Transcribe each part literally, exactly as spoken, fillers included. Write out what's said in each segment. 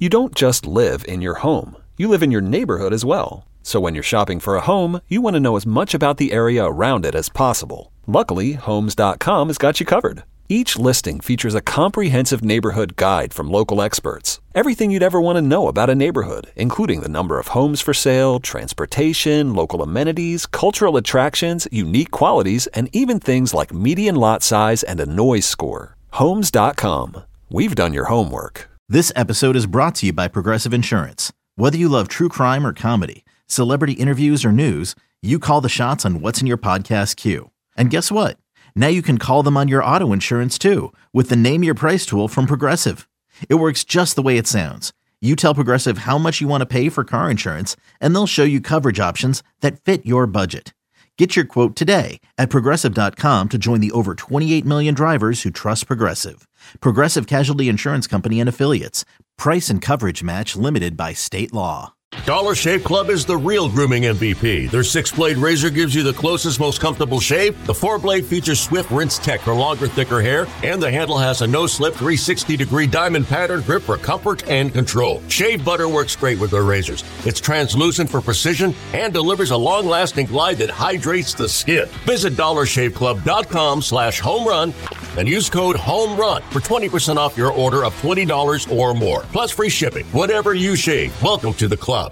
You don't just live in your home. You live in your neighborhood as well. So when you're shopping for a home, you want to know as much about the area around it as possible. Luckily, Homes dot com has got you covered. Each listing features a comprehensive neighborhood guide from local experts. Everything you'd ever want to know about a neighborhood, including the number of homes for sale, transportation, local amenities, cultural attractions, unique qualities, and even things like median lot size and a noise score. Homes dot com. We've done your homework. This episode is brought to you by Progressive Insurance. Whether you love true crime or comedy, celebrity interviews or news, you call the shots on what's in your podcast queue. And guess what? Now you can call them on your auto insurance too with the Name Your Price tool from Progressive. It works just the way it sounds. You tell Progressive how much you want to pay for car insurance, and they'll show you coverage options that fit your budget. Get your quote today at Progressive dot com to join the over twenty-eight million drivers who trust Progressive. Progressive Casualty Insurance Company and Affiliates. Price and coverage match limited by state law. Dollar Shave Club is the real grooming M V P. Their six-blade razor gives you the closest, most comfortable shave. The four-blade features Swift Rinse Tech for longer, thicker hair. And the handle has a no-slip three hundred sixty degree diamond pattern grip for comfort and control. Shave butter works great with their razors. It's translucent for precision and delivers a long-lasting glide that hydrates the skin. Visit dollar shave club dot com slash home run and use code HOMERUN for twenty percent off your order of twenty dollars or more. Plus free shipping. Whatever you shave, welcome to the club.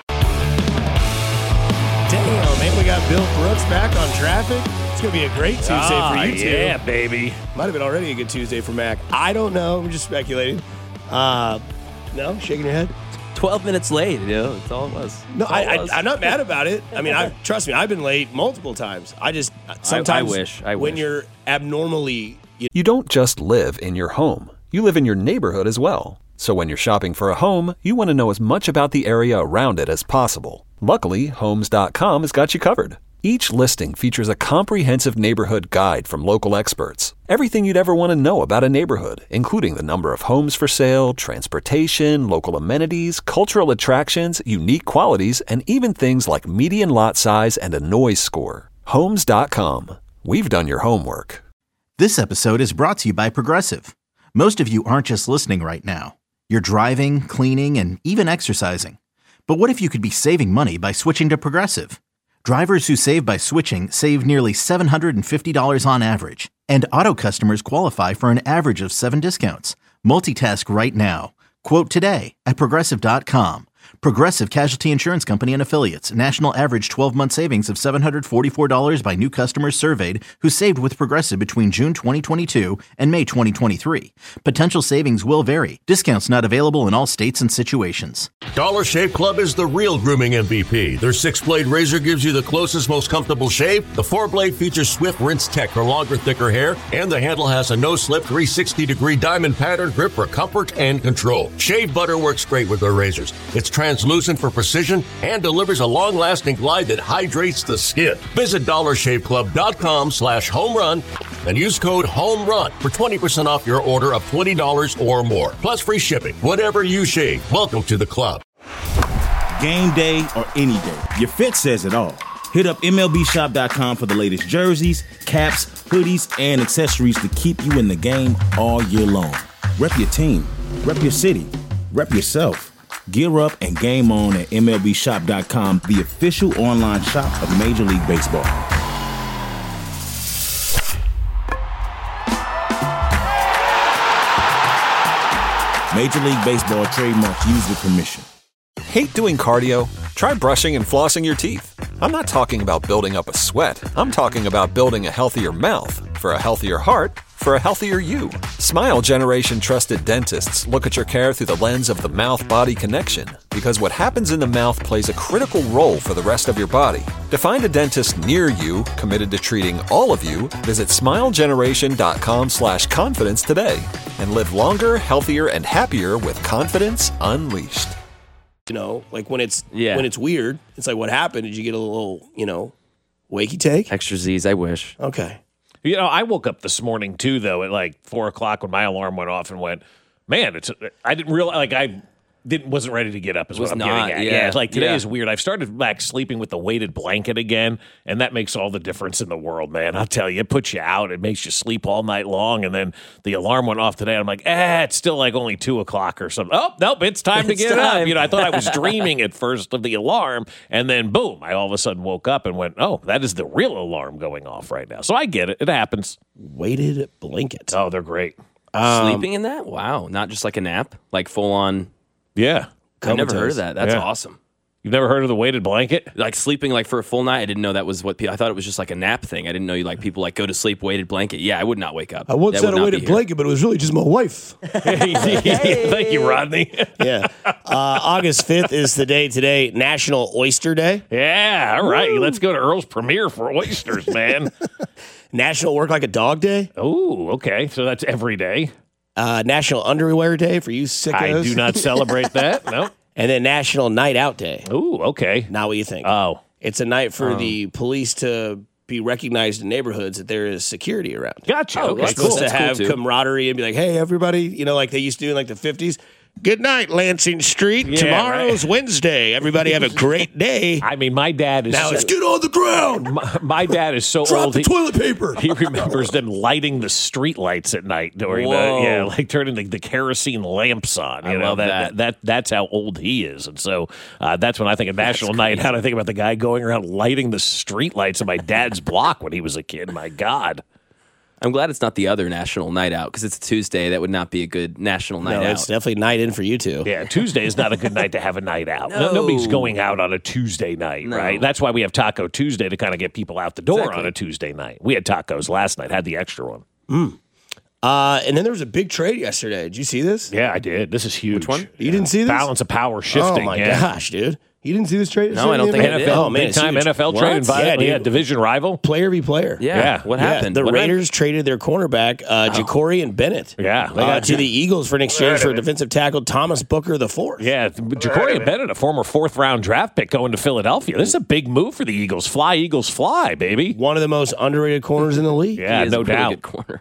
Damn, man, we got Bill Brooks back on traffic. It's going to be a great Tuesday ah, for you two. Yeah, baby. Might have been already a good Tuesday for Mac. I don't know. I'm just speculating. Uh, no? Shaking your head? twelve minutes late, you know, that's all it was. No, I, I, I, I'm not mad about it. I mean, I trust me, I've been late multiple times. I just, sometimes I, I wish, I when wish. you're abnormally... You, You don't just live in your home. You live in your neighborhood as well. So when you're shopping for a home, you want to know as much about the area around it as possible. Luckily, Homes dot com has got you covered. Each listing features a comprehensive neighborhood guide from local experts. Everything you'd ever want to know about a neighborhood, including the number of homes for sale, transportation, local amenities, cultural attractions, unique qualities, and even things like median lot size and a noise score. Homes dot com. We've done your homework. This episode is brought to you by Progressive. Most of you aren't just listening right now. You're driving, cleaning, and even exercising. But what if you could be saving money by switching to Progressive? Drivers who save by switching save nearly seven hundred fifty dollars on average. And auto customers qualify for an average of seven discounts. Multitask right now. Quote today at Progressive dot com. Progressive Casualty Insurance Company and Affiliates. National average twelve-month savings of seven hundred forty-four dollars by new customers surveyed who saved with Progressive between June twenty twenty-two and May twenty twenty-three. Potential savings will vary. Discounts not available in all states and situations. Dollar Shave Club is the real grooming M V P. Their six-blade razor gives you the closest, most comfortable shave. The four-blade features Swift Rinse Tech for longer, thicker hair. And the handle has a no-slip three hundred sixty degree diamond pattern grip for comfort and control. Shave butter works great with their razors. It's translucent for precision and delivers a long-lasting glide that hydrates the skin. Visit dollar shave club dot com slash home run and use code HOMERUN for twenty percent off your order of twenty dollars or more. Plus free shipping. Whatever you shave, welcome to the club. Game day or any day, your fit says it all. Hit up M L B shop dot com for the latest jerseys, caps, hoodies, and accessories to keep you in the game all year long. Rep your team, rep your city, rep yourself. Gear up and game on at M L B shop dot com, the official online shop of Major League Baseball. Major League Baseball trademark used with permission. Hate doing cardio? Try brushing and flossing your teeth. I'm not talking about building up a sweat. I'm talking about building a healthier mouth. For a healthier heart, for a healthier you. Smile Generation trusted dentists look at your care through the lens of the mouth-body connection, because what happens in the mouth plays a critical role for the rest of your body. To find a dentist near you committed to treating all of you, visit smile generation dot com slash confidence today and live longer, healthier, and happier with confidence unleashed. You know, like when it's Yeah. when it's weird, it's like, what happened? Did you get a little, you know, wakey take? Extra Z's, I wish. Okay. You know, I woke up this morning too, though, at like four o'clock when my alarm went off and went, man, it's. I didn't realize, like, I didn't wasn't ready to get up is Was what I'm not, getting at. yeah. Yeah, like today Yeah. is weird. I've started back sleeping with the weighted blanket again, and that makes all the difference in the world, man. I'll tell you, it puts you out. It makes you sleep all night long, and then the alarm went off today. And I'm like, eh, it's still like only two o'clock or something. Oh, nope, it's time to It's get time. up. You know, I thought I was dreaming at first of the alarm, and then boom, I all of a sudden woke up and went, oh, that is the real alarm going off right now. So I get it. It happens. Weighted blanket. Oh, they're great. Sleeping in that? Wow. Not just like a nap, like full on. Yeah. I've never heard Comatose. of that. That's Yeah. awesome. You've never heard of the weighted blanket? Like sleeping like for a full night. I didn't know that was what people, I thought it was just like a nap thing. I didn't know you like people like go to sleep weighted blanket. Yeah, I would not wake up. I once That said would a not weighted be here. blanket, but it was really just my wife. Thank you, Rodney. Yeah. Uh, August fifth is the day today, National Oyster Day, Yeah, all right. Let's go to Earl's Premiere for oysters, man. National Work Like a Dog Day, Oh, okay. So that's every day. uh, National Underwear Day for you sickos. I do not celebrate that. No. And then National Night Out Day. Oh, okay. Not what you think. Oh, It's a night for the police to be recognized in neighborhoods that there is security around. gotcha. Oh, okay, that's It's supposed cool. to That's cool, have too. camaraderie and be like, hey, everybody, you know, like they used to do in like the fifties. Good night, Lansing Street. Yeah, Tomorrow's Wednesday. Everybody have a great day. I mean, my dad is Now so, it's get on the ground. my, my dad is so Drop old. the he- toilet paper. He remembers them lighting the street lights at night during Whoa. the yeah, like turning the, the kerosene lamps on. You I know love that, that that's how old he is, and so uh, that's when I think of National Night Out. I think about the guy going around lighting the street lights in my dad's block when he was a kid. My God, I'm glad it's not the other national night out because it's a Tuesday. That would not be a good national night No, out. it's definitely night in for you two. yeah, Tuesday is not a good night to have a night out. No. No. Nobody's going out on a Tuesday night, No. right? That's why we have Taco Tuesday to kind of get people out the door Exactly. on a Tuesday night. We had tacos last night. Had the extra one. Uh, and then there was a big trade yesterday. Did you see this? Yeah, I did. This is huge. Which one? You didn't see this? Balance of power shifting. Oh my yeah. gosh, dude! You didn't see this trade? No, I don't think I N F L, did. Oh man, big it's time huge. N F L What? trade involved. Yeah, Yeah, dude. division rival. Player v player. yeah. Yeah. What Yeah, happened? the What did I- Raiders traded their cornerback, uh, Ja'Cory and Bennett, Yeah, they uh, got to the Eagles for an exchange for defensive tackle Thomas Booker the fourth. Yeah, Ja'Cory Bennett, a former fourth round draft pick, going to Philadelphia. This is a big move for the Eagles. Fly, Eagles, fly, baby. One of the most underrated corners in the league. Yeah, He is no a really doubt. good corner.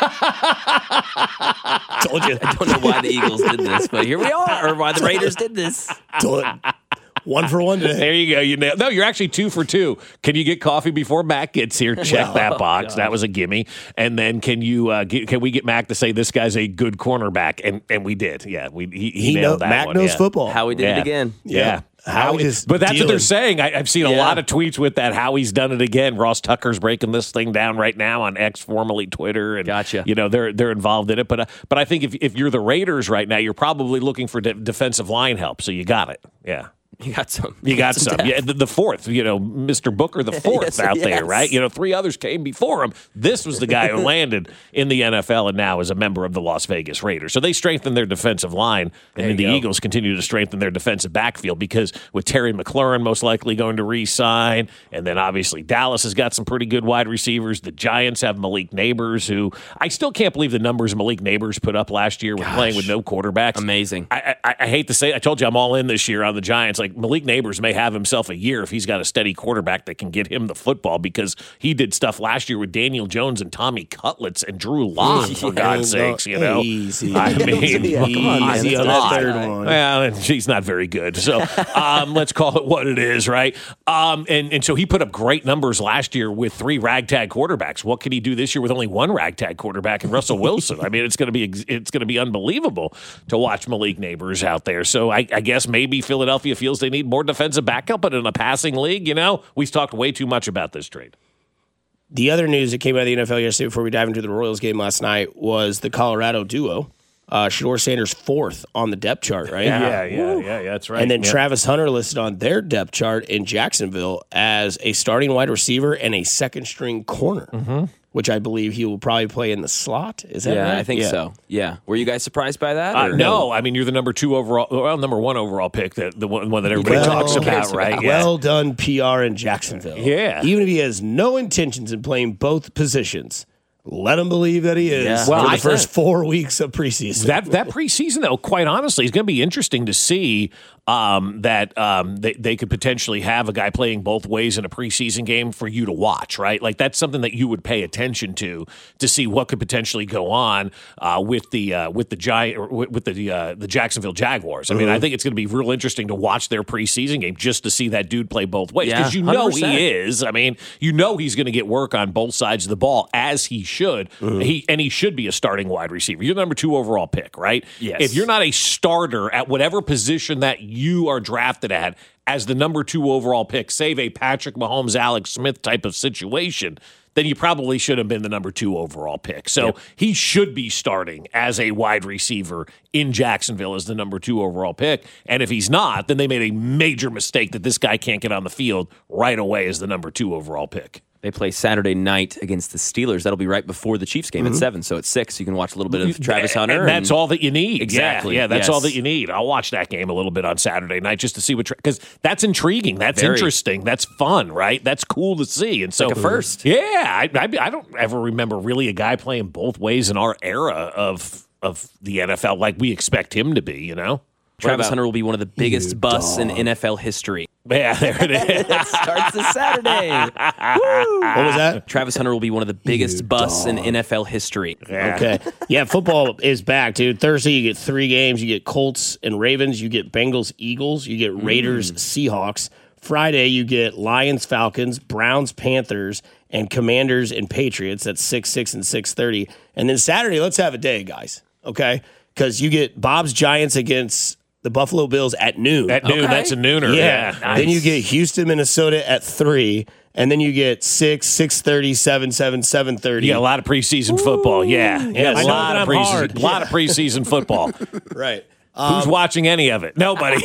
Told you. I don't know why the Eagles did this, but here we are, or why the Raiders did this. Told you. One for one today. There you go. You nailed. No, you're actually two for two. Can you get coffee before Mac gets here? Check that box. That was a gimme. And then can you uh, get, can we get Mac to say this guy's a good cornerback? And and we did. Yeah, we he, he, He know, nailed that Mac one. knows yeah. football. How we did Yeah. it again. Yeah. How Howie- just but that's what dealing. they're saying. I, I've seen a Yeah. lot of tweets with that. Howie's done it again. Ross Tucker's breaking this thing down right now on X, formerly Twitter, and Gotcha. you know they're they're involved in it. But uh, but I think if if you're the Raiders right now, you're probably looking for de- defensive line help. So you got it. Yeah. You got some. You got some. depth. Yeah, the, the fourth, you know, Mister Booker, the fourth Yes, out there, yes. right? You know, three others came before him. This was the guy who landed in the N F L and now is a member of the Las Vegas Raiders. So they strengthened their defensive line, and then the you go. Eagles continue to strengthen their defensive backfield because with Terry McLaurin most likely going to re-sign, and then obviously Dallas has got some pretty good wide receivers. The Giants have Malik Neighbors, who I still can't believe the numbers Malik Neighbors put up last year with playing with no quarterbacks. Amazing. I, I, I hate to say it. I told you I'm all in this year on the Giants. Like Malik Neighbors may have himself a year if he's got a steady quarterback that can get him the football because he did stuff last year with Daniel Jones and Tommy Cutlets and Drew Lock, for God's sakes, you know. Easy. I mean, Easy on, man. on That's that odd. third one. well, and she's not very good. So um, let's call it what it is, right? Um, and, and so he put up great numbers last year with three ragtag quarterbacks. What can he do this year with only one ragtag quarterback and Russell Wilson? I mean, it's going to be it's going to be unbelievable to watch Malik Neighbors out there. So I, I guess maybe Philadelphia feels they need more defensive backup, but in a passing league, you know, we've talked way too much about this trade. The other news that came out of the N F L yesterday before we dive into the Royals game last night was the Colorado duo. Uh, Shador Sanders fourth on the depth chart, right? yeah, yeah, yeah, yeah, that's right. And then Yeah. Travis Hunter listed on their depth chart in Jacksonville as a starting wide receiver and a second string corner, Mm-hmm. which I believe he will probably play in the slot. Is that Yeah, right? I think so. Yeah. Were you guys surprised by that? Uh, or- no, I mean you're the number two overall, well, number one overall pick, that the one, one that everybody Well, talks who about, cares right? about? Yeah. Well done P R in Jacksonville. Yeah. Even if he has no intentions in playing both positions, let him believe that he is Yeah. for Well, the I- first four weeks of preseason. That that preseason, though, quite honestly, is going to be interesting to see um, that um, they, they could potentially have a guy playing both ways in a preseason game for you to watch, right? Like that's something that you would pay attention to to see what could potentially go on uh, with the uh, with the giant or with, with the uh, the Jacksonville Jaguars. I mean, I think it's going to be real interesting to watch their preseason game just to see that dude play both ways because Yeah, you know one hundred percent. he is. I mean, you know he's going to get work on both sides of the ball as he should. He and he should be a starting wide receiver. You're the number two overall pick, right? Yes. If you're not a starter at whatever position that you are drafted at as the number two overall pick, save a Patrick Mahomes, Alex Smith type of situation, then you probably should have been the number two overall pick. So Yep. he should be starting as a wide receiver in Jacksonville as the number two overall pick. And if he's not, then they made a major mistake that this guy can't get on the field right away as the number two overall pick. They play Saturday night against the Steelers. That'll be right before the Chiefs game at seven. So at six, you can watch a little bit of Travis And- Hunter. and that's all that you need. Exactly, Yeah, yeah that's yes. all that you need. I'll watch that game a little bit on Saturday night just to see what because that's intriguing. That's Very. interesting. That's fun, right? That's cool to see. And so like a first. Yeah, I, I, I don't ever remember really a guy playing both ways in our era of of the N F L like we expect him to be. You know, Travis about- Hunter will be one of the biggest busts in N F L history. Yeah, there it is. Starts this Saturday. What was that? Travis Hunter will be one of the biggest busts in N F L history. Okay. Yeah, football is back, dude. Thursday, you get three games. You get Colts and Ravens. You get Bengals, Eagles. You get Raiders, Seahawks. Friday, you get Lions, Falcons, Browns, Panthers, and Commanders and Patriots. That's six, six, and six thirty. And then Saturday, let's have a day, guys. Okay? Because you get Bob's Giants against the Buffalo Bills at noon. At noon, Okay. that's a nooner. Yeah. Yeah. Then you get Houston, Minnesota at three. And then you get six, six thirty, seven, seven, seven thirty. You got a lot of preseason football. Yeah, yeah, I a know lot that of I'm preseason, hard. lot of preseason football. Right. Who's watching any of it? Nobody.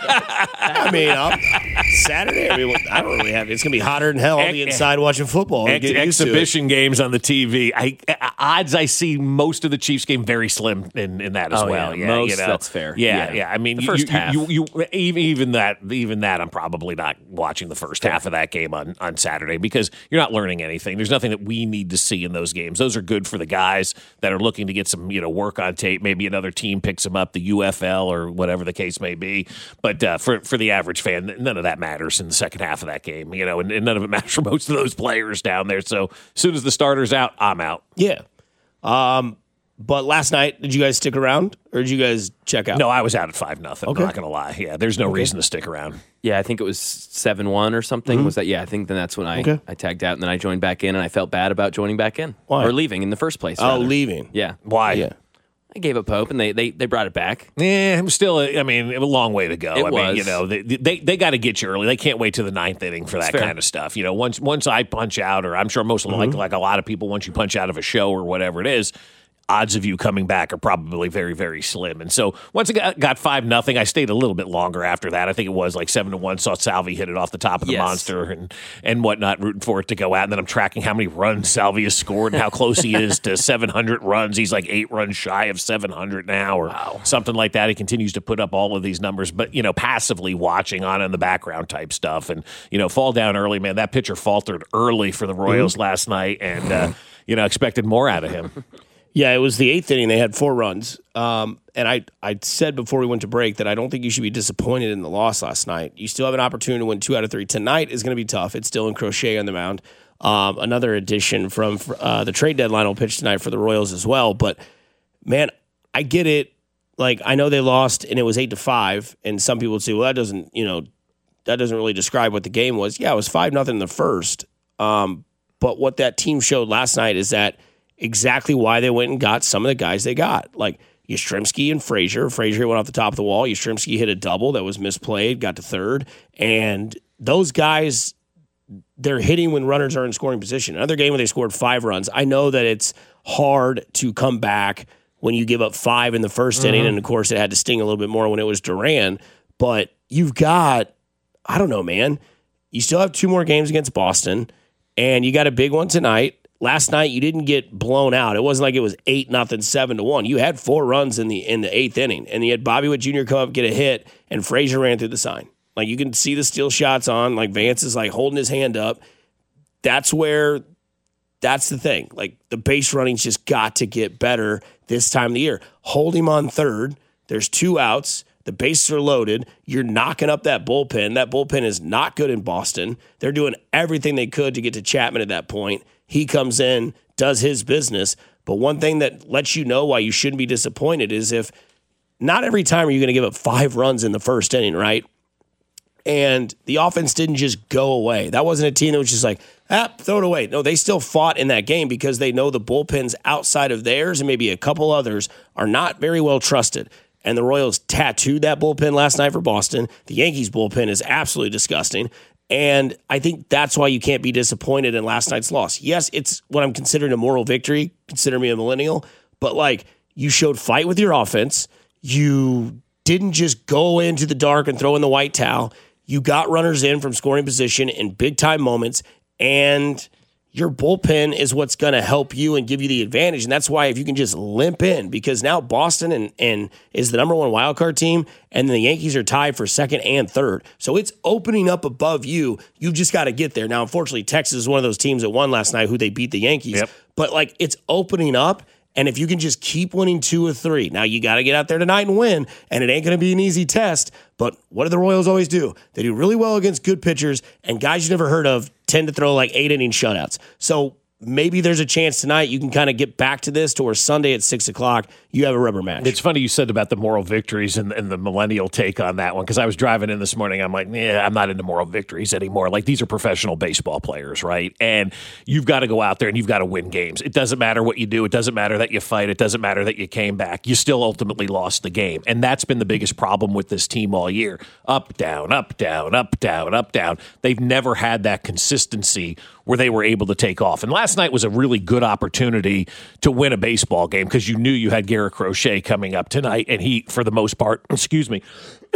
I mean, I'll, Saturday, I mean, I don't really have it. It's going to be hotter than hell. I'll be Ex- inside watching football. and Ex- get used to it. exhibition games on the T V. I, odds I see most of the Chiefs game very slim in, in that as Oh, well. yeah. Yeah, Most, you know. that's fair. Yeah, Yeah. yeah. I mean, The you- first you, half. You, you, even even that even that I'm probably not watching the first half of that game on, on Saturday because you're not learning anything. There's nothing that we need to see in those games. Those are good for the guys that are looking to get some you know work on tape. Maybe another team picks them up, the U F L or whatever the case may be. But uh, for for the average fan, none of that matters in the second half of that game. You know, and, and none of it matters for most of those players down there. So as soon as the starter's out, I'm out. Yeah. Um, but last night, did you guys stick around or did you guys check out? No, I was out at five nothing. Okay. I'm not going to lie. Yeah, there's no reason to stick around. Yeah, I think it was seven one or something. Was that? Yeah, I think then that's when I, Okay. I tagged out and then I joined back in and I felt bad about joining back in. Why? Or leaving in the first place. Oh, rather. leaving. Yeah. Why? Yeah. I gave up hope and they, they, they brought it back. Yeah, I'm still. I mean, a long way to go. It I mean, was. you know, they they, they got to get you early. They can't wait to the ninth inning for that fair. kind of stuff. You know, once once I punch out, or I'm sure most like like a lot of people, once you punch out of a show or whatever it is, odds of you coming back are probably very, very slim. And so once it got, got five nothing, I stayed a little bit longer after that. I think it was like seven to one. Saw Salvi hit it off the top of the Yes. monster and and whatnot, rooting for it to go out. And then I'm tracking how many runs Salvi has scored and how close he is to seven hundred runs. He's like eight runs shy of seven hundred now, or something like that. He continues to put up all of these numbers, but you know, passively watching on in the background type stuff. And you know, fall down early, man. That pitcher faltered early for the Royals Mm-hmm. last night, and uh, you know, expected more out of him. Yeah, it was the eighth inning. They had four runs. Um, and I, I said before we went to break that I don't think you should be disappointed in the loss last night. You still have an opportunity to win two out of three. Tonight is going to be tough. It's Dylan Crochet on the mound. Um, another addition from uh, the trade deadline will pitch tonight for the Royals as well. But, man, I get it. Like, I know they lost and it was eight to five. And some people would say, well, that doesn't, you know, that doesn't really describe what the game was. Yeah, it was five nothing in the first. Um, but what that team showed last night is that exactly why they went and got some of the guys they got. Like Yastrzemski and Frazier. Frazier went off the top of the wall. Yastrzemski hit a double that was misplayed, got to third. And those guys, they're hitting when runners are in scoring position. Another game where they scored five runs. I know that it's hard to come back when you give up five in the first Mm-hmm. inning. And, of course, it had to sting a little bit more when it was Duran. But you've got, I don't know, man. You still have two more games against Boston, and you got a big one tonight. Last night you didn't get blown out. It wasn't like it was eight nothing, seven to one. You had four runs in the in the eighth inning, and you had Bobby Witt Junior come up, get a hit, and Frazier ran through the sign. Like you can see the steal shots on. Like Vance is like holding his hand up. That's where that's the thing. Like, the base running's just got to get better this time of the year. Hold him on third. There's two outs. The bases are loaded. You're knocking up that bullpen. That bullpen is not good in Boston. They're doing everything they could to get to Chapman at that point. He comes in, does his business. But one thing that lets you know why you shouldn't be disappointed is if not every time are you going to give up five runs in the first inning, right? And the offense didn't just go away. That wasn't a team that was just like, ah, throw it away. No, they still fought in that game because they know the bullpens outside of theirs and maybe a couple others are not very well trusted. And the Royals tattooed that bullpen last night for Boston. The Yankees bullpen is absolutely disgusting. And I think that's why you can't be disappointed in last night's loss. Yes, it's what I'm considering a moral victory. Consider me a millennial. But, like, you showed fight with your offense. You didn't just go into the dark and throw in the white towel. You got runners in from scoring position in big-time moments, and your bullpen is what's going to help you and give you the advantage. And that's why if you can just limp in, because now Boston and, and is the number one wildcard team, and the Yankees are tied for second and third. So it's opening up above you. You just got to get there. Now, unfortunately, Texas is one of those teams that won last night who they beat the Yankees. Yep. But, like, it's opening up. And if you can just keep winning two or three, now you got to get out there tonight and win, and it ain't going to be an easy test. But what do the Royals always do? They do really well against good pitchers, and guys you never heard of tend to throw like eight-inning shutouts. So maybe there's a chance tonight you can kind of get back to this to where Sunday at six o'clock you have a rubber match. It's funny you said about the moral victories and, and the millennial take on that one, because I was driving in this morning. I'm like, yeah, I'm not into moral victories anymore. Like, these are professional baseball players, right? And you've got to go out there and you've got to win games. It doesn't matter what you do. It doesn't matter that you fight. It doesn't matter that you came back. You still ultimately lost the game. And that's been the biggest problem with this team all year. Up, down, up, down, up, down, up, down. They've never had that consistency where they were able to take off. And last night was a really good opportunity to win a baseball game because you knew you had Garrett Crochet coming up tonight, and he, for the most part, excuse me,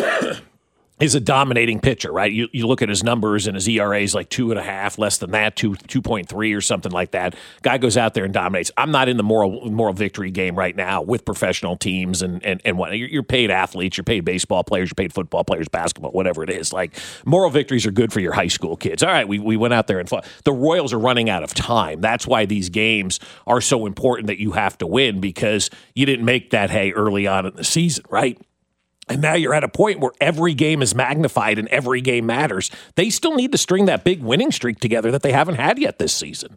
is a dominating pitcher, right? You you look at his numbers, and his E R A is like two and a half, less than that, two two point three or something like that. Guy goes out there and dominates. I'm not in the moral moral victory game right now with professional teams and and and what you're, you're paid athletes, you're paid baseball players, you're paid football players, basketball, whatever it is. Like, moral victories are good for your high school kids. All right, we we went out there and fought. The Royals are running out of time. That's why these games are so important that you have to win, because you didn't make that hay early on in the season, right? And now you're at a point where every game is magnified and every game matters. They still need to string that big winning streak together that they haven't had yet this season.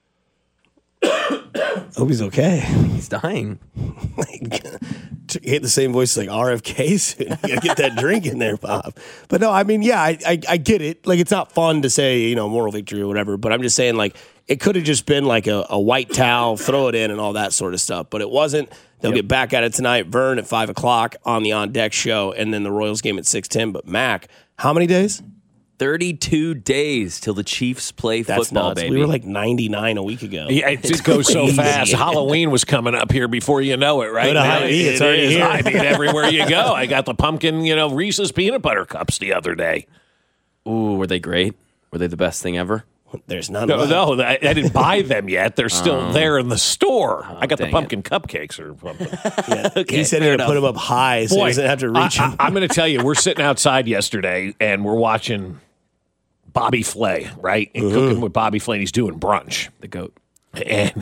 Hope he's okay. He's dying. Like, he had the same voice like R F K soon. You gotta get that drink in there, Bob. But no, I mean, yeah, I, I I get it. Like, it's not fun to say, you know, moral victory or whatever, but I'm just saying, like, it could have just been like a, a white towel, throw it in and all that sort of stuff. But it wasn't. They'll yep. get back at it tonight. Vern at five o'clock on the On Deck show, and then the Royals game at six ten. But Mac, how many days? thirty-two days till the Chiefs play That's football, nuts. baby. We were like ninety-nine a week ago. Yeah, it just goes so fast. Halloween was coming up here before you know it, right? Go to Hy-Vee, it's already here. I mean, everywhere you go. I got the pumpkin, you know, Reese's peanut butter cups the other day. Ooh, were they great? Were they the best thing ever? There's none no, of No, I, I didn't buy them yet. They're still um, there in the store. Oh, I got the pumpkin it. cupcakes or something. Yeah. okay, he said he would put them up high so Boy, he doesn't have to reach I, them. I, I'm going to tell you, we're sitting outside yesterday, and we're watching Bobby Flay, right? And mm-hmm. cooking with Bobby Flay, and he's doing brunch. The GOAT. And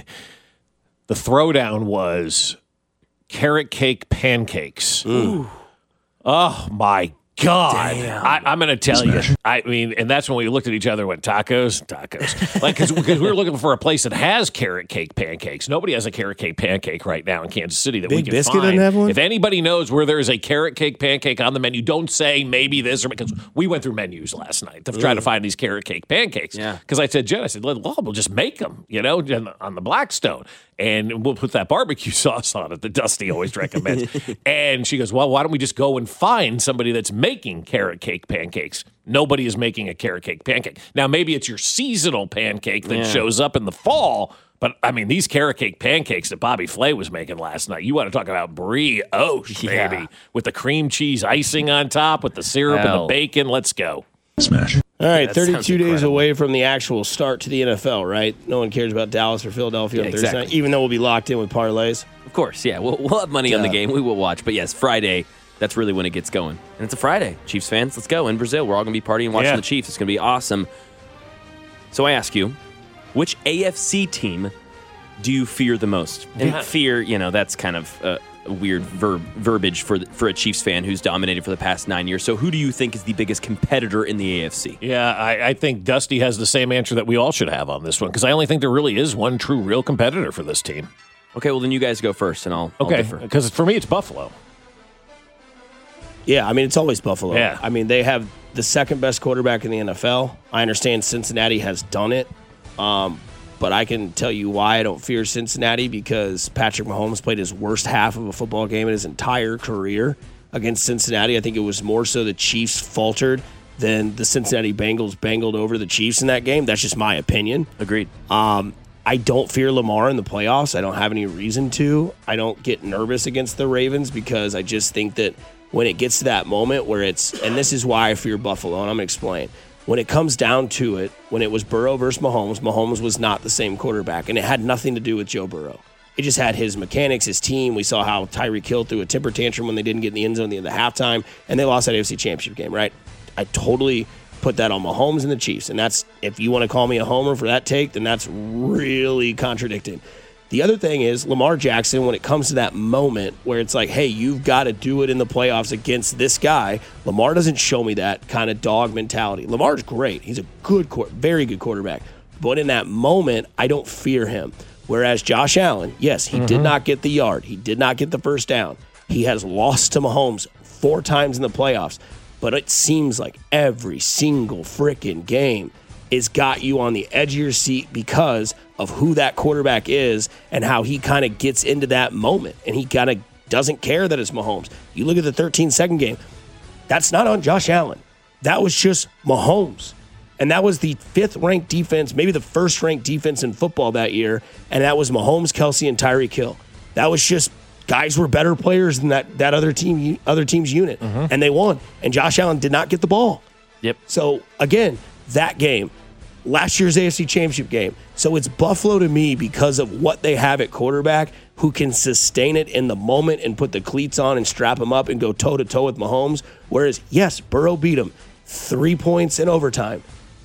the throwdown was carrot cake pancakes. Ooh. Oh, my God. I, I'm going to tell Smash. you. I mean, and that's when we looked at each other and went, tacos? Tacos. Like, because we were looking for a place that has carrot cake pancakes. Nobody has a carrot cake pancake right now in Kansas City that Big we can Biscuit find. doesn't have one? If anybody knows where there is a carrot cake pancake on the menu, don't say maybe this or because we went through menus last night to try to find these carrot cake pancakes. Yeah. Because I said, Jen, I said, well, we'll just make them, you know, on the Blackstone. And we'll put that barbecue sauce on it that Dusty always recommends. And she goes, well, why don't we just go and find somebody that's making carrot cake pancakes? Nobody is making a carrot cake pancake. Now, maybe it's your seasonal pancake that Yeah. shows up in the fall. But, I mean, these carrot cake pancakes that Bobby Flay was making last night, you want to talk about brioche, baby. Yeah. With the cream cheese icing on top, with the syrup and Hell. the bacon. Let's go. Smash. All right, That sounds thirty-two days incredible. away from the actual start to the N F L, right? No one cares about Dallas or Philadelphia Yeah, on Thursday exactly. night, even though we'll be locked in with parlays. Of course, yeah. We'll, we'll have money on the Yeah. game. We will watch. But yes, Friday, that's really when it gets going. And it's a Friday. Chiefs fans, let's go. In Brazil, we're all going to be partying, watching Yeah. the Chiefs. It's going to be awesome. So I ask you, Which A F C team do you fear the most? And Yeah. fear, you know, that's kind of uh, a weird verb, verbiage for the, for a Chiefs fan who's dominated for the past nine years. So who do you think is the biggest competitor in the A F C? Yeah, I, I think Dusty has the same answer that we all should have on this one, because I only think there really is one true, real competitor for this team. Okay, well, then you guys go first, and I'll, I'll Okay, differ. because for me, it's Buffalo. Yeah, I mean, it's always Buffalo. Yeah. I mean, they have the second best quarterback in the N F L. I understand Cincinnati has done it, um, but I can tell you why I don't fear Cincinnati, because Patrick Mahomes played his worst half of a football game in his entire career against Cincinnati. I think it was more so the Chiefs faltered than the Cincinnati Bengals bangled over the Chiefs in that game. That's just my opinion. Agreed. Um, I don't fear Lamar in the playoffs. I don't have any reason to. I don't get nervous against the Ravens, because I just think that when it gets to that moment where it's, and this is why I fear Buffalo, and I'm going to explain. When it comes down to it, when it was Burrow versus Mahomes, Mahomes was not the same quarterback, and it had nothing to do with Joe Burrow. It just had his mechanics, his team. We saw how Tyreek Hill threw a temper tantrum when they didn't get in the end zone at the end of the halftime, and they lost that A F C Championship game, right? I totally put that on Mahomes and the Chiefs, and that's, if you want to call me a homer for that take, then that's really contradicting. The other thing is Lamar Jackson, when it comes to that moment where it's like, hey, you've got to do it in the playoffs against this guy, Lamar doesn't show me that kind of dog mentality. Lamar's great. He's a good, very good quarterback. But in that moment, I don't fear him. Whereas Josh Allen, yes, he mm-hmm. did not get the yard. He did not get the first down. He has lost to Mahomes four times in the playoffs. But it seems like every single freaking game has got you on the edge of your seat because of who that quarterback is and how he kind of gets into that moment. And he kind of doesn't care that it's Mahomes. You look at the thirteen-second game. That's not on Josh Allen. That was just Mahomes. And that was the fifth-ranked defense, maybe the first-ranked defense in football that year, and that was Mahomes, Kelsey, and Tyreek Hill. That was just guys were better players than that that other team, other team's unit, mm-hmm. and they won. And Josh Allen did not get the ball. Yep. So, again, that game, last year's A F C Championship game. So it's Buffalo to me because of what they have at quarterback, who can sustain it in the moment and put the cleats on and strap him up and go toe-to-toe with Mahomes. Whereas, yes, Burrow beat him. Three points in overtime.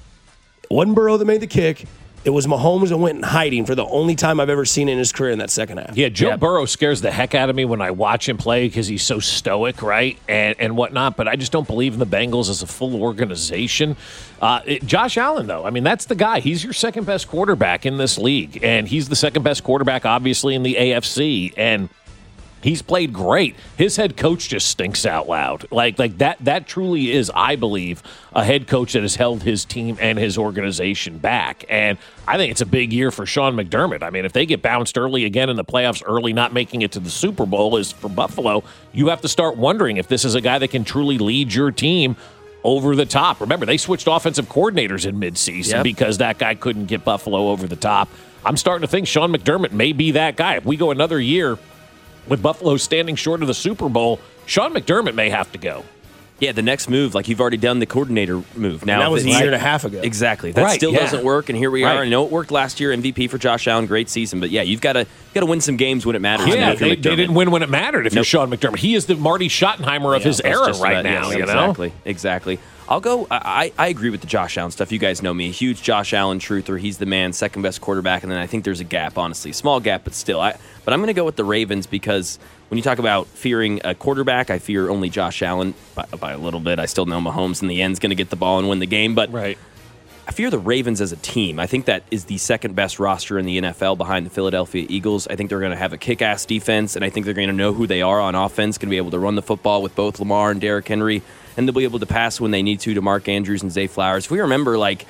It wasn't Burrow that made the kick. It was Mahomes that went in hiding for the only time I've ever seen in his career in that second half. Yeah, Joe yeah. Burrow scares the heck out of me when I watch him play because he's so stoic, right, and and whatnot. But I just don't believe in the Bengals as a full organization. Uh, it, Josh Allen, though, I mean, that's the guy. He's your second best quarterback in this league, and he's the second best quarterback, obviously, in the A F C. And he's played great. His head coach just stinks out loud. Like like that that truly is, I believe, a head coach that has held his team and his organization back. And I think it's a big year for Sean McDermott. I mean, if they get bounced early again in the playoffs, early not making it to the Super Bowl is for Buffalo, you have to start wondering if this is a guy that can truly lead your team over the top. Remember, they switched offensive coordinators in midseason yep. because that guy couldn't get Buffalo over the top. I'm starting to think Sean McDermott may be that guy. If we go another year with Buffalo standing short of the Super Bowl, Sean McDermott may have to go. Yeah, the next move, like you've already done the coordinator move. Now and that was a right, year and a half ago. Exactly. That right, still yeah. doesn't work, and here we right. are. I know it worked last year, M V P for Josh Allen, great season. But yeah, you've got to got to win some games when it matters. Yeah, they, they didn't win when it mattered if nope. you're Sean McDermott. He is the Marty Schottenheimer of yeah, his era right about, now. Yes, you exactly, know? exactly. I'll go. I, I agree with the Josh Allen stuff. You guys know me, a huge Josh Allen truther. He's the man, second best quarterback, and then I think there's a gap, honestly, small gap, but still. I but I'm going to go with the Ravens because when you talk about fearing a quarterback, I fear only Josh Allen by, by a little bit. I still know Mahomes in the end is going to get the ball and win the game, but right. I fear the Ravens as a team. I think that is the second best roster in the N F L behind the Philadelphia Eagles. I think they're going to have a kick-ass defense, and I think they're going to know who they are on offense, going to be able to run the football with both Lamar and Derrick Henry, and they'll be able to pass when they need to to Mark Andrews and Zay Flowers. If we remember, like,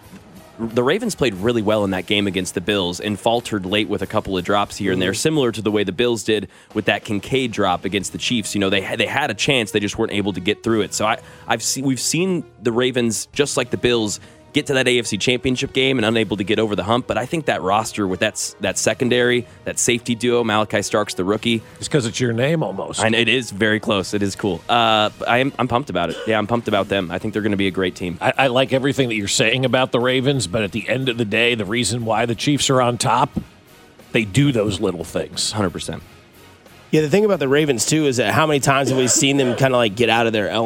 the Ravens played really well in that game against the Bills and faltered late with a couple of drops here and there, similar to the way the Bills did with that Kincaid drop against the Chiefs. You know, they had, they had a chance, they just weren't able to get through it. So I, I've seen we've seen the Ravens, just like the Bills, get to that A F C Championship game and unable to get over the hump. But I think that roster with that that secondary, that safety duo, Malachi Starks, the rookie. It's because it's your name almost. And it is very close. It is cool. Uh, I am, I'm pumped about it. Yeah, I'm pumped about them. I think they're going to be a great team. I, I like everything that you're saying about the Ravens, but at the end of the day, the reason why the Chiefs are on top, they do those little things. one hundred percent. Yeah, the thing about the Ravens, too, is that how many times have we seen them kind of like get out of their element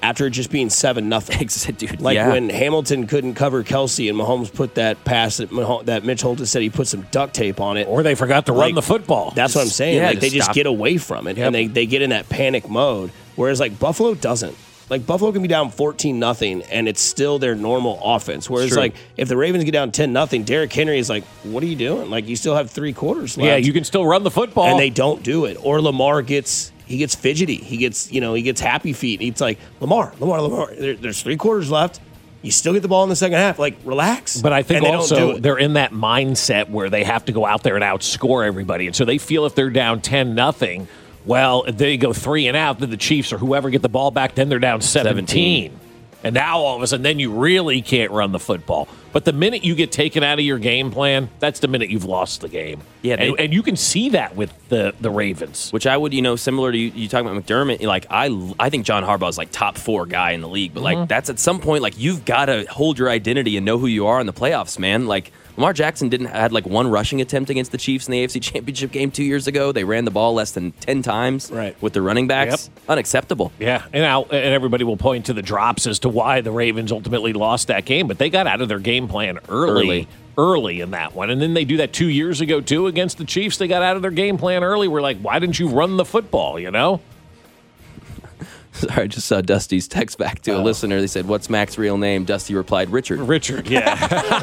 after it just being seven nothing. Dude, like yeah. when Hamilton couldn't cover Kelsey and Mahomes put that pass that, Mahomes, that Mitch Holton said he put some duct tape on it. Or they forgot to like, run the football. That's what I'm saying. Yeah, like they just just stop. get away from it, Yep. and they, they get in that panic mode. Whereas like Buffalo doesn't. Like Buffalo can be down fourteen nothing, and it's still their normal offense. Whereas True. like if the Ravens get down ten nothing, Derrick Henry is like, "What are you doing? Like you still have three quarters left." Yeah, you can still run the football. and they don't do it. Or Lamar gets he gets fidgety. He gets you know he gets happy feet. It's like Lamar, Lamar, Lamar. There, there's three quarters left. You still get the ball in the second half. Like relax. But I think and they also don't do it. they're in that mindset where they have to go out there and outscore everybody, and so they feel if they're down ten nothing. Well, if they go three and out, then the Chiefs or whoever get the ball back, then they're down seventeen. seventeen. And now all of a sudden, then you really can't run the football. But the minute you get taken out of your game plan, that's the minute you've lost the game. Yeah, they- and, and you can see that with the, the Ravens. Which I would, you know, similar to you, you talking about McDermott, like I I think John Harbaugh is like top four guy in the league. But like Mm-hmm. that's at some point, like you've got to hold your identity and know who you are in the playoffs, man. Like Lamar Jackson didn't had like one rushing attempt against the Chiefs in the A F C Championship game two years ago. They ran the ball less than ten times Right. with the running backs. Yep. Unacceptable. Yeah, and now and everybody will point to the drops as to why the Ravens ultimately lost that game, but they got out of their game plan early, Early. early in that one. And then they do that two years ago too against the Chiefs. They got out of their game plan early. We're like, why didn't you run the football? You know. Sorry, I just saw Dusty's text back to a Oh. listener. They said, "What's Mac's real name?" Dusty replied, "Richard." Richard, yeah.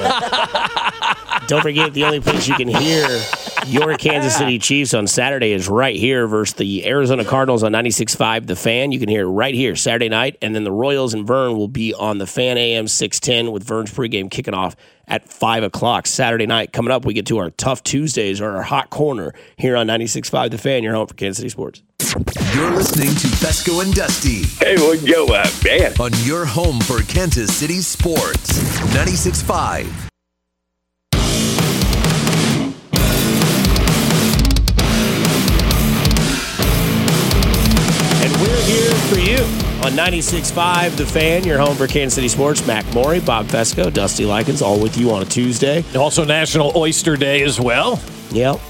Don't forget, the only place you can hear your Kansas City Chiefs on Saturday is right here versus the Arizona Cardinals on ninety-six point five The Fan. You can hear it right here Saturday night, and then the Royals and Vern will be on The Fan A M six ten with Vern's pregame kicking off at five o'clock Saturday night. Coming up, we get to our Tough Tuesdays or our Hot Corner here on ninety-six point five The Fan, your home for Kansas City sports. You're listening to Fesco and Dusty Hey, well, yo, uh, man. on your home for Kansas City sports. ninety-six point five. And we're here for you on ninety-six point five The Fan, your home for Kansas City sports. Mac Morey, Bob Fesco, Dusty Likens, all with you on a Tuesday. Also National Oyster Day as well. Yep.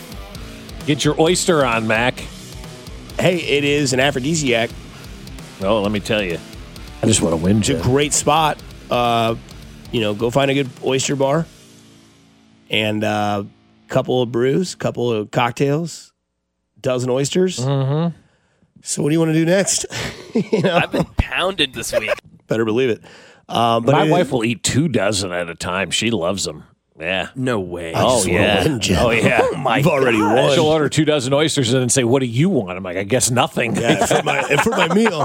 Get your oyster on, Mac. Hey, it is an aphrodisiac. Oh, let me tell you. I just want to win, It's a Jen. great spot. Uh, you know, go find a good oyster bar and a uh, couple of brews, couple of cocktails, dozen oysters. Mm-hmm. So what do you want to do next? you know, I've been pounded this week. better believe it. Um, but My it- wife will eat two dozen at a time. She loves them. Yeah. No way. Oh, just wanna yeah. win, Jen. Oh, yeah. Oh, my You've already won. She'll order two dozen oysters and then say, "What do you want?" I'm like, "I guess nothing." Yeah, for my, and for my meal.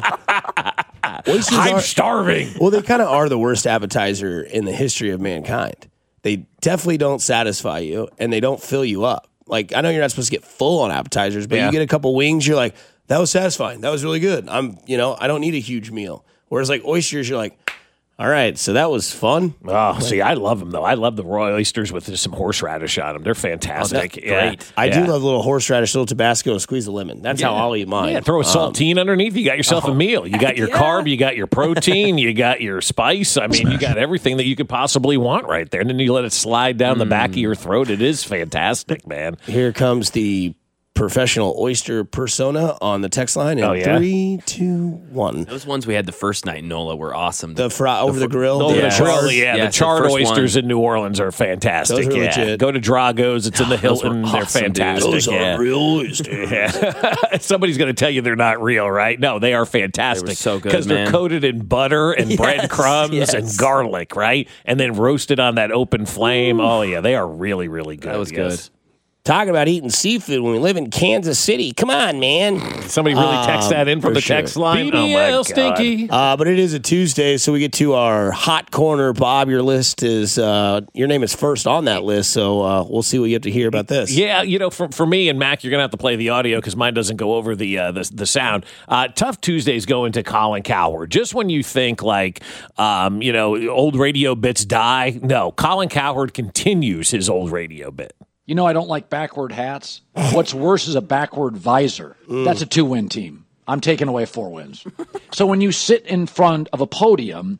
Oysters I'm are- starving. Well, they kind of are the worst appetizer in the history of mankind. They definitely don't satisfy you, and they don't fill you up. Like, I know you're not supposed to get full on appetizers, but Yeah. you get a couple wings, you're like, that was satisfying. That was really good. I'm, you know, I don't need a huge meal. Whereas, like, oysters, you're like, all right, so that was fun. Oh, see, I love them, though. I love the raw oysters with just some horseradish on them. They're fantastic. that's Yeah. great. I Yeah. do love a little horseradish, little Tabasco, and squeeze a lemon. That's how I'll eat mine. Yeah, throw a Um, saltine underneath. You got yourself a meal. You got your carb, you got your protein, you got your spice. I mean, you got everything that you could possibly want right there. And then you let it slide down the back of your throat. It is fantastic, man. Here comes the professional oyster persona on the text line in Oh, yeah? three, two, one. Those ones we had the first night in NOLA were awesome. The fry over the, grill. Over the the charred- grill, yeah, Yeah, the it's the charred first oysters one. in New Orleans are fantastic. Those are yeah. legit. Go to Drago's. It's in the Those were Hilton. They're awesome, dude. fantastic. Those yeah. are real oysters. Yeah. Somebody's going to tell you they're not real, right? No, they are fantastic. They were so good, because they're man. coated in butter and Yes, breadcrumbs yes. and garlic, right? And then roasted on that open flame. Oh yeah, they are really, really good. That was yes. Talking about eating seafood when we live in Kansas City. Come on, man. Somebody really text that in from for the sure. text line. B B L oh my God. stinky. Uh, but it is a Tuesday, so we get to our hot corner. Bob, your list is uh, your name is first on that list, so uh, we'll see what you have to hear about this. Yeah, you know, for, for me and Mac, you're going to have to play the audio because mine doesn't go over the uh, the, the sound. Uh, Tough Tuesdays go into Colin Cowherd. Just when you think like, um, you know, old radio bits die, no, Colin Cowherd continues his old radio bit. You know, I don't like backward hats. What's worse is a backward visor. That's a two-win team. I'm taking away four wins. So when you sit in front of a podium,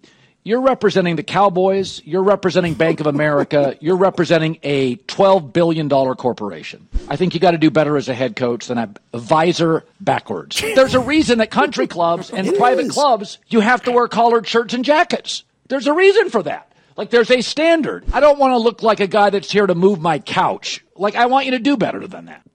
You're representing the Cowboys. You're representing Bank of America. You're representing a twelve billion dollars corporation. I think you got to do better as a head coach than a visor backwards. There's a reason at country clubs and it private is. clubs, you have to wear collared shirts and jackets. There's a reason for that. Like, there's a standard. I don't want to look like a guy that's here to move my couch. Like, I want you to do better than that.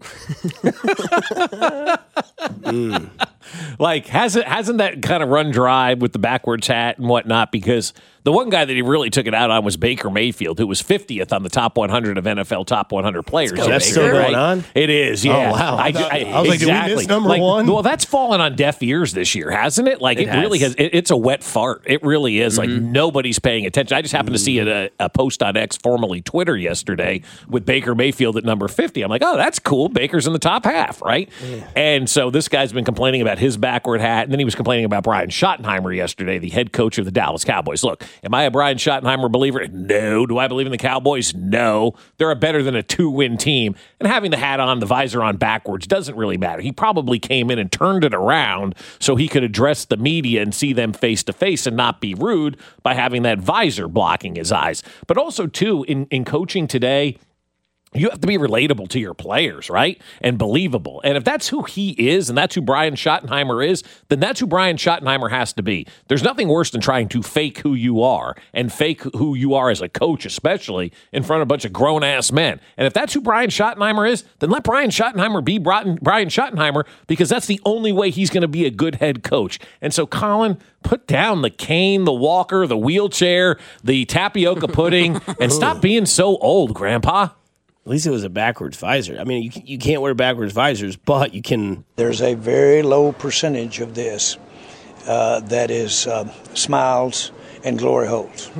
mm. Like, hasn't hasn't that kind of run dry with the backwards hat and whatnot? Because the one guy that he really took it out on was Baker Mayfield, who was fiftieth on the top one hundred of N F L top one hundred players. Is that still going on? It is, yeah. Oh, wow. I, I, thought, I, I was exactly. like, did we miss number like, one? Well, that's fallen on deaf ears this year, hasn't it? Like, it, it has. really has. It, it's a wet fart. It really is. Mm-hmm. Like, nobody's paying attention. I just happened mm-hmm. to see a, a post on X, formerly Twitter, yesterday with Baker Mayfield at number fifty. I'm like, oh, that's cool. Baker's in the top half, right? Yeah. And so this guy's been complaining about his backward hat, and then he was complaining about Brian Schottenheimer yesterday, the head coach of the Dallas Cowboys. Look, am I a Brian Schottenheimer believer? No. Do I believe in the Cowboys? No. They're a better than a two-win team, and having the hat on, the visor on backwards doesn't really matter. He probably came in and turned it around so he could address the media and see them face-to-face and not be rude by having that visor blocking his eyes. But also, too, in, in coaching today, you have to be relatable to your players, right? And believable. And if that's who he is and that's who Brian Schottenheimer is, then that's who Brian Schottenheimer has to be. There's nothing worse than trying to fake who you are and fake who you are as a coach, especially in front of a bunch of grown-ass men. And if that's who Brian Schottenheimer is, then let Brian Schottenheimer be Brian Schottenheimer, because that's the only way he's going to be a good head coach. And so, Colin, put down the cane, the walker, the wheelchair, the tapioca pudding, and stop being so old, Grandpa. At least it was a backwards visor. I mean, you you can't wear backwards visors, but you can. There's a very low percentage of this uh, that is uh, smiles and glory holes.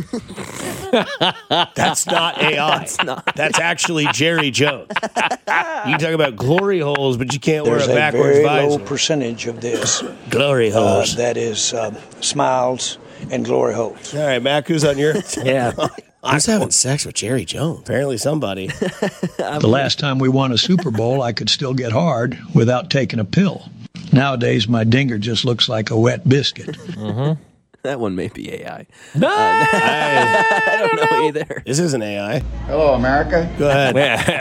That's not A I. That's, not That's actually Jerry Jones. You talk about glory holes, but you can't There's wear a backwards visor. There's a visor. very low percentage of this glory holes uh, that is uh, smiles and glory holes. All right, Mac, who's on your? Yeah. I was having sex with Jerry Jones. Apparently somebody. The last time we won a Super Bowl, I could still get hard without taking a pill. Nowadays, my dinger just looks like a wet biscuit. Mm-hmm. That one may be A I. No, uh, I, I don't know either. This isn't A I. Hello, America. Go ahead.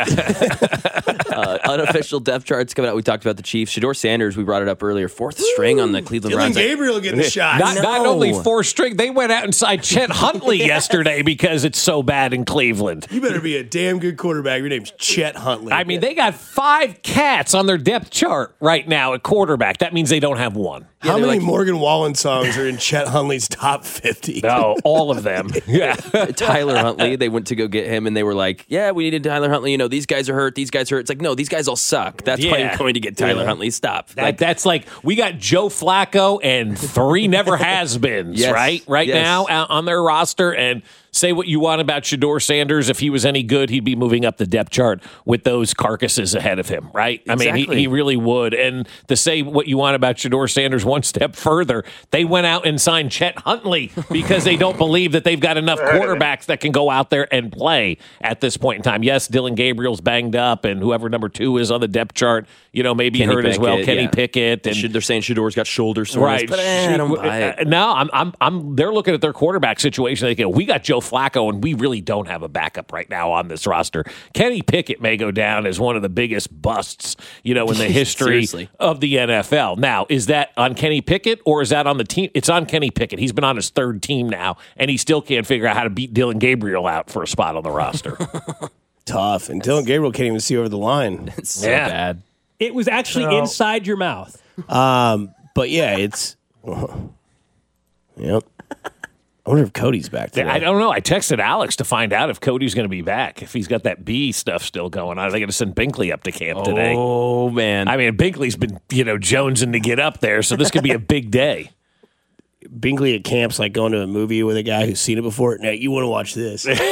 uh, unofficial depth charts coming out. We talked about the Chiefs. Shedeur Sanders, we brought it up earlier. Fourth string on the Cleveland Dylan Browns. Gabriel getting the shot. Not, no. not only fourth string, they went out and signed Chet Huntley yesterday because it's so bad in Cleveland. You better be a damn good quarterback. Your name's Chet Huntley. I mean, they got five cats on their depth chart right now at quarterback. That means they don't have one. How yeah, many like, Morgan Wallen songs are in Chet Huntley's top fifty? No, all of them. Yeah. Tyler Huntley, they went to go get him, and they were like, yeah, we needed Tyler Huntley. You know, these guys are hurt. These guys are hurt. It's like, no, these guys all suck. That's yeah. why you're going to get Tyler yeah. Huntley. Stop. That, like, that's like, we got Joe Flacco and three never has-beens, yes. right? Right yes. now on their roster, and say what you want about Shedeur Sanders. If he was any good, he'd be moving up the depth chart with those carcasses ahead of him, right? Exactly. I mean, he, he really would. And to say what you want about Shedeur Sanders one step further, they went out and signed Chet Huntley because they don't believe that they've got enough quarterbacks that can go out there and play at this point in time. Yes, Dylan Gabriel's banged up, and whoever number two is on the depth chart, you know, maybe Kenny hurt Pickett, as well. Kenny yeah. Pickett. And they're saying Shedeur's got shoulder soreness, right. but eh, I don't buy it. No, I'm, I'm, I'm, they're looking at their quarterback situation. They go, we got Joe Flacco, and we really don't have a backup right now on this roster. Kenny Pickett may go down as one of the biggest busts, you know, in the history of the N F L. Now, is that on Kenny Pickett or is that on the team? It's on Kenny Pickett. He's been on his third team now, and he still can't figure out how to beat Dylan Gabriel out for a spot on the roster. Tough. And Dylan Gabriel can't even see over the line. It's so yeah. bad. It was actually no. inside your mouth. Um, but yeah, it's. Uh, yep. I wonder if Cody's back today. I don't know. I texted Alex to find out if Cody's going to be back, if he's got that B stuff still going on. Are they going to send Binkley up to camp today? Oh, man. I mean, Binkley's been, you know, jonesing to get up there, so this could be a big day. Binkley at camp's like going to a movie with a guy who's seen it before. Now, you want to watch this. Yes.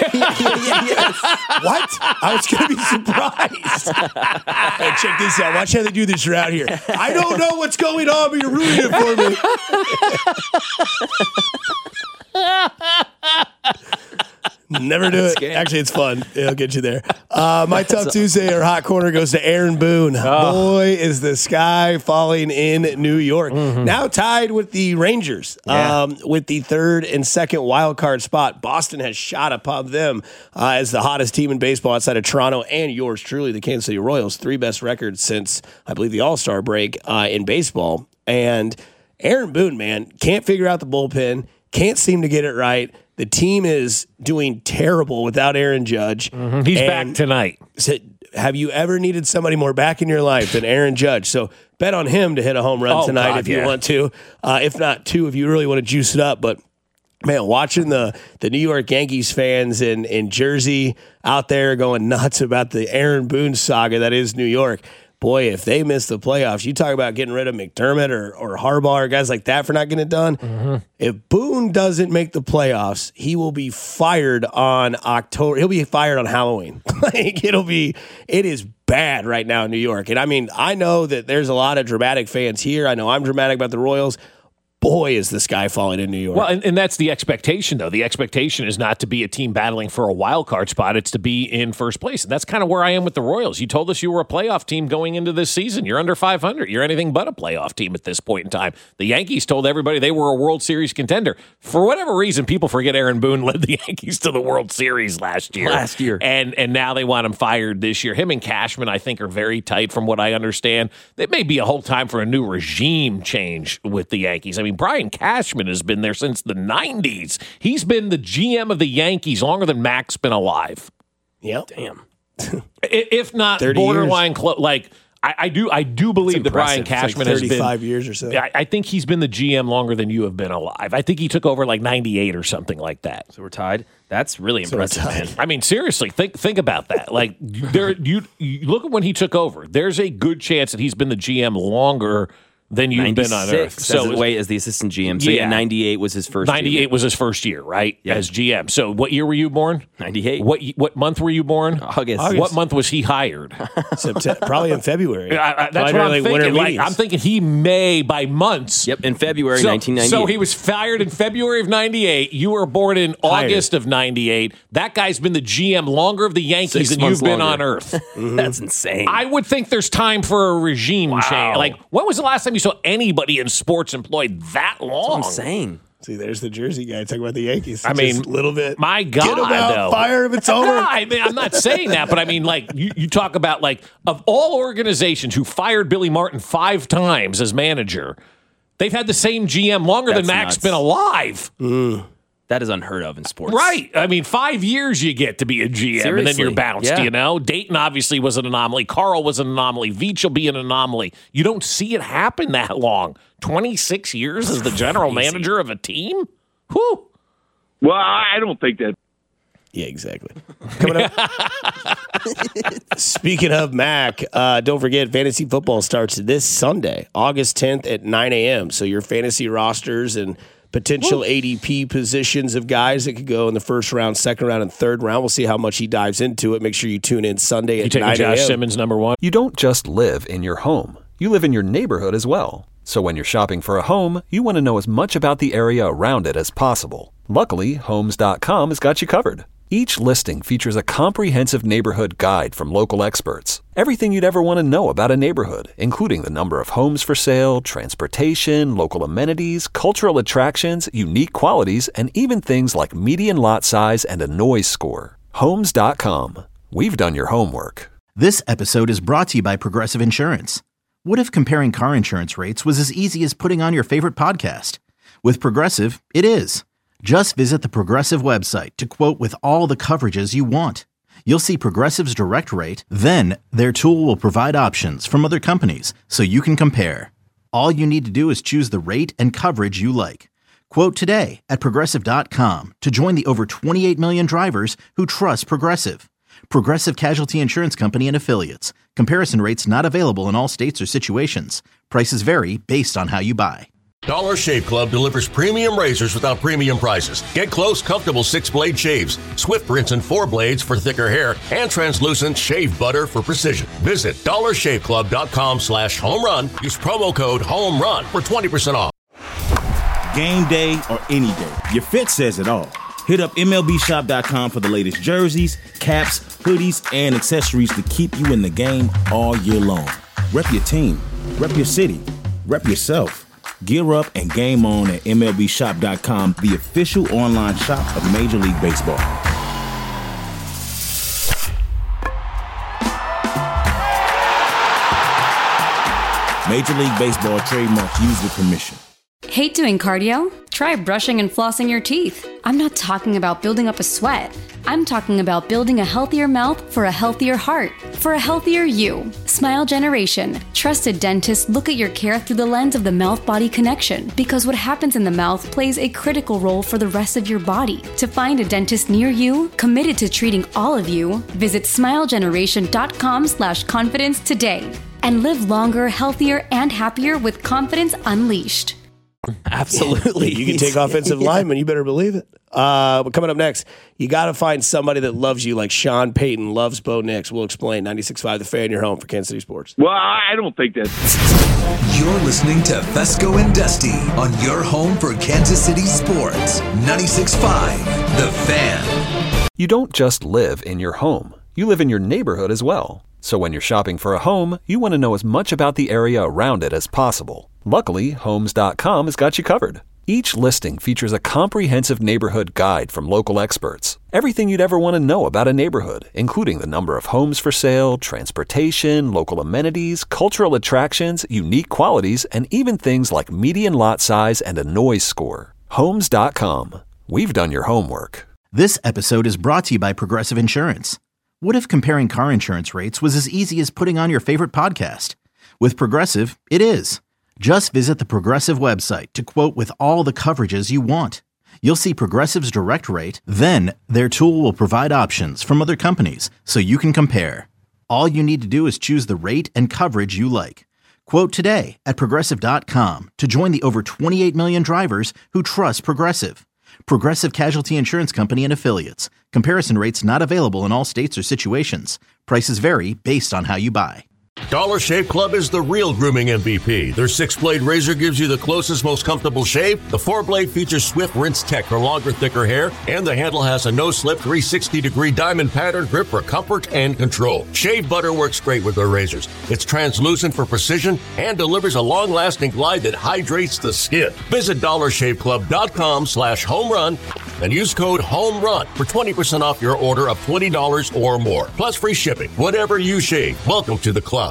What? I was going to be surprised. Hey, check this out. Watch how they do this around here. I don't know what's going on, but you're ruining it for me. Never do it. Actually, it's fun. It'll get you there. Uh, my Tough Tuesday or Hot Corner goes to Aaron Boone. Oh. Boy, is the sky falling in New York. Mm-hmm. Now tied with the Rangers yeah. um, with the third and second wild card spot. Boston has shot above them uh, as the hottest team in baseball outside of Toronto and yours truly, the Kansas City Royals. Three best records since, I believe, the All-Star break uh, in baseball. And Aaron Boone, man, can't figure out the bullpen, can't seem to get it right. The team is doing terrible without Aaron Judge. Mm-hmm. He's back tonight. So have you ever needed somebody more back in your life than Aaron Judge? So bet on him to hit a home run oh, tonight God, if yeah. you want to. Uh, if not two, if you really want to juice it up. But, man, watching the, the New York Yankees fans in, in Jersey out there going nuts about the Aaron Boone saga that is New York. Boy, if they miss the playoffs, you talk about getting rid of McDermott or, or Harbaugh or guys like that for not getting it done. Mm-hmm. If Boone doesn't make the playoffs, he will be fired on October. He'll be fired on Halloween. Like it'll be, it is bad right now in New York. And I mean, I know that there's a lot of dramatic fans here. I know I'm dramatic about the Royals. Boy, is the sky falling in New York. Well, and, and that's the expectation, though. The expectation is not to be a team battling for a wild card spot. It's to be in first place. And that's kind of where I am with the Royals. You told us you were a playoff team going into this season. You're under five hundred. You're anything but a playoff team at this point in time. The Yankees told everybody they were a World Series contender. For whatever reason, people forget Aaron Boone led the Yankees to the World Series last year. Last year. And, and now they want him fired this year. Him and Cashman, I think, are very tight from what I understand. It may be a whole time for a new regime change with the Yankees. I mean, Brian Cashman has been there since the nineties. He's been the G M of the Yankees longer than Mac's been alive. Yep. Damn. If not borderline close, like I, I do, I do believe that Brian Cashman like has been thirty-five years or so. I, I think he's been the G M longer than you have been alive. I think he took over like ninety-eight or something like that. So we're tied. That's really so impressive, man. I mean, seriously, think think about that. Like, there, you, you look at when he took over. There's a good chance that he's been the G M longer than you've been on Earth. So wait, as the assistant G M. So yeah, yeah ninety-eight was his first ninety-eight year. was his first year, right? Yeah. As G M. So what year were you born? ninety-eight. What what month were you born? August. August. What month was he hired? September, probably in February. I, I, that's what I'm like thinking. Like, I'm thinking he may by months. Yep, in February so, nineteen ninety-eight. So he was fired in February of ninety-eight. You were born in hired. August of ninety-eight. That guy's been the G M longer of the Yankees Six than you've been longer. on Earth. Mm-hmm. That's insane. I would think there's time for a regime wow. change. Like, when was the last time you saw anybody in sports employed that long? That's what I'm saying. See, there's the Jersey guy talking about the Yankees. I mean, a little bit. My God, Get them out, though. Fire if it's over. No, I mean, I'm not saying that, but I mean, like, you, you talk about, like, of all organizations who fired Billy Martin five times as manager, they've had the same G M longer That's than Mac's nuts. Been alive. Mm. That is unheard of in sports. Right. I mean, five years you get to be a G M, Seriously. And then you're bounced, yeah. you know? Dayton obviously was an anomaly. Carl was an anomaly. Veach will be an anomaly. You don't see it happen that long. twenty-six years as the general Crazy. Manager of a team? Whew. Well, I don't think that. Yeah, exactly. Coming up. Speaking of Mac, uh, don't forget, fantasy football starts this Sunday, August tenth at nine a.m. So your fantasy rosters and potential Woo. A D P positions of guys that could go in the first round, second round, and third round. We'll see how much he dives into it. Make sure you tune in Sunday at nine a.m. You taking Josh Simmons number one? You don't just live in your home. You live in your neighborhood as well. So when you're shopping for a home, you want to know as much about the area around it as possible. Luckily, Homes dot com has got you covered. Each listing features a comprehensive neighborhood guide from local experts. Everything you'd ever want to know about a neighborhood, including the number of homes for sale, transportation, local amenities, cultural attractions, unique qualities, and even things like median lot size and a noise score. Homes dot com. We've done your homework. This episode is brought to you by Progressive Insurance. What if comparing car insurance rates was as easy as putting on your favorite podcast? With Progressive, it is. Just visit the Progressive website to quote with all the coverages you want. You'll see Progressive's direct rate, then their tool will provide options from other companies so you can compare. All you need to do is choose the rate and coverage you like. Quote today at Progressive dot com to join the over twenty-eight million drivers who trust Progressive. Progressive Casualty Insurance Company and Affiliates. Comparison rates not available in all states or situations. Prices vary based on how you buy. Dollar Shave Club delivers premium razors without premium prices. Get close, comfortable six-blade shaves, Swift rinse and four blades for thicker hair, and translucent shave butter for precision. Visit dollar shave club dot com slash home run. Use promo code HOMERUN for twenty percent off. Game day or any day, your fit says it all. Hit up M L B shop dot com for the latest jerseys, caps, hoodies, and accessories to keep you in the game all year long. Rep your team, rep your city, rep yourself. Gear up and game on at M L B shop dot com, the official online shop of Major League Baseball. Major League Baseball trademark used with permission. Hate doing cardio? Try brushing and flossing your teeth. I'm not talking about building up a sweat. I'm talking about building a healthier mouth for a healthier heart, for a healthier you. Smile Generation. Trusted dentists look at your care through the lens of the mouth-body connection, because what happens in the mouth plays a critical role for the rest of your body. To find a dentist near you, committed to treating all of you, visit smile generation dot com slash confidence today. And live longer, healthier, and happier with confidence unleashed. Absolutely. You can take offensive linemen. You better believe it. Uh, but coming up next, you got to find somebody that loves you like Sean Payton loves Bo Nix. We'll explain. ninety-six point five The Fan, your home for Kansas City Sports. Well, I don't think that. You're listening to Fesco and Dusty on your home for Kansas City Sports. ninety-six point five The Fan. You don't just live in your home. You live in your neighborhood as well. So when you're shopping for a home, you want to know as much about the area around it as possible. Luckily, Homes dot com has got you covered. Each listing features a comprehensive neighborhood guide from local experts. Everything you'd ever want to know about a neighborhood, including the number of homes for sale, transportation, local amenities, cultural attractions, unique qualities, and even things like median lot size and a noise score. Homes dot com. We've done your homework. This episode is brought to you by Progressive Insurance. What if comparing car insurance rates was as easy as putting on your favorite podcast? With Progressive, it is. Just visit the Progressive website to quote with all the coverages you want. You'll see Progressive's direct rate, then their tool will provide options from other companies so you can compare. All you need to do is choose the rate and coverage you like. Quote today at Progressive dot com to join the over twenty-eight million drivers who trust Progressive. Progressive Casualty Insurance Company and Affiliates. Comparison rates not available in all states or situations. Prices vary based on how you buy. Dollar Shave Club is the real grooming M V P. Their six-blade razor gives you the closest, most comfortable shave. The four-blade features Swift Rinse Tech for longer, thicker hair. And the handle has a no-slip three sixty degree diamond pattern grip for comfort and control. Shave butter works great with their razors. It's translucent for precision and delivers a long-lasting glide that hydrates the skin. Visit dollar shave club dot com slash home run and use code HOMERUN for twenty percent off your order of twenty dollars or more. Plus free shipping. Whatever you shave, welcome to the club.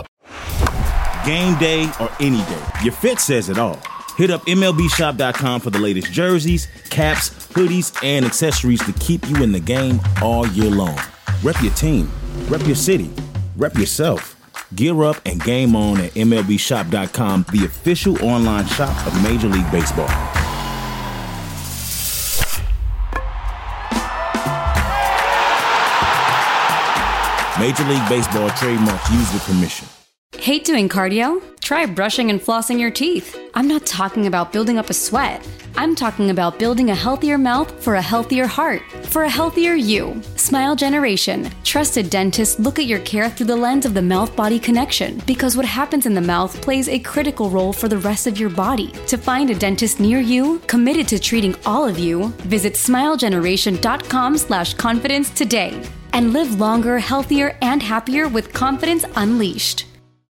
Game day or any day, your fit says it all. Hit up M L B shop dot com for the latest jerseys, caps, hoodies, and accessories to keep you in the game all year long. Rep your team, rep your city, rep yourself. Gear up and game on at M L B shop dot com, the official online shop of Major League Baseball. Major League Baseball trademark used with permission. Hate doing cardio? Try brushing and flossing your teeth. I'm not talking about building up a sweat. I'm talking about building a healthier mouth for a healthier heart, for a healthier you. Smile Generation. Trusted dentists look at your care through the lens of the mouth-body connection, because what happens in the mouth plays a critical role for the rest of your body. To find a dentist near you, committed to treating all of you, visit smile generation dot com slash confidence today. And live longer, healthier, and happier with confidence unleashed.